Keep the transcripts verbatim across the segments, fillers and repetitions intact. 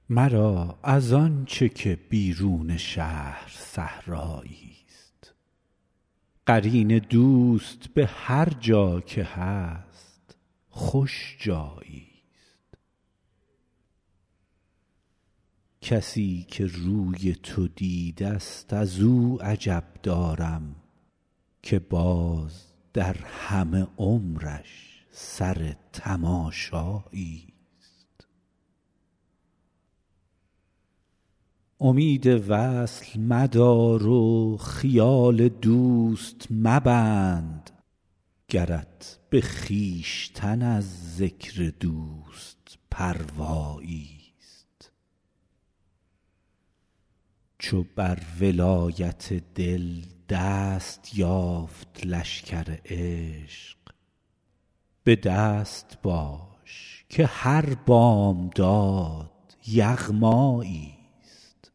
مرا از آنچه که بیرون شهر صحرایی است، قرین دوست به هر جا که هست خوش جایی است. کسی که روی تو دیده است از او عجب دارم، که باز در همه عمرش سر تماشایی است. امید وصل مدار و خیال دوست مبند، گرت به خویشتن از ذکر دوست پروایی است. چو بر ولایت دل دست یافت لشکر عشق، به دست باش که هر بامداد یغمایی است.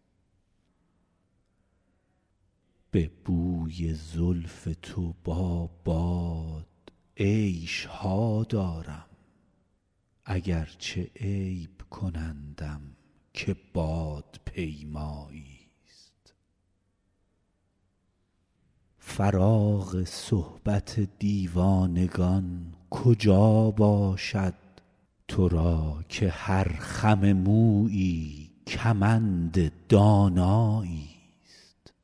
به بوی زلف تو با باد عیش ها دارم، اگر چه عیب کنندم که باد پیمایی است. فراغ صحبت دیوانگان کجا باشد، تو را که هر خم مویی کمند دانایی است.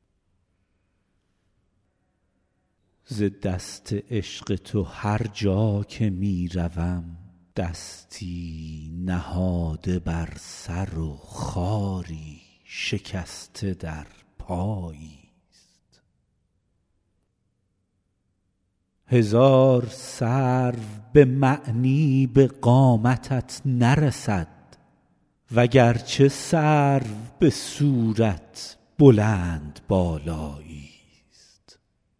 ز دست عشق تو هر جا که می روم، دستی نهاده بر سر و خاری شکسته در پایی است. هزار سرو به معنی به قامتت نرسد، وگرچه سرو به صورت بلند بالایی است.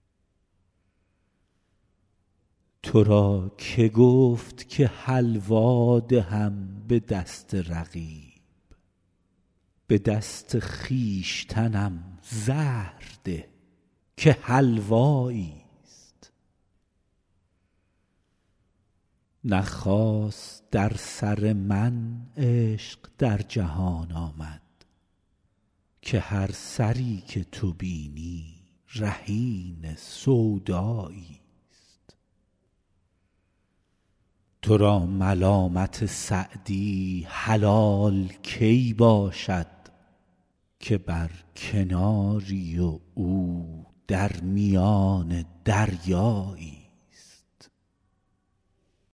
تو را که گفت که حلوا دهم به دست رقیب، به دست خویشتنم زهر ده که حلوایی است. نخواست در سر من عشق در جهان آمد، که هر سری که تو بینی رهین سودایی است. تو را ملامت سعدی حلال کی باشد، که بر کناری و او در میان دریایی.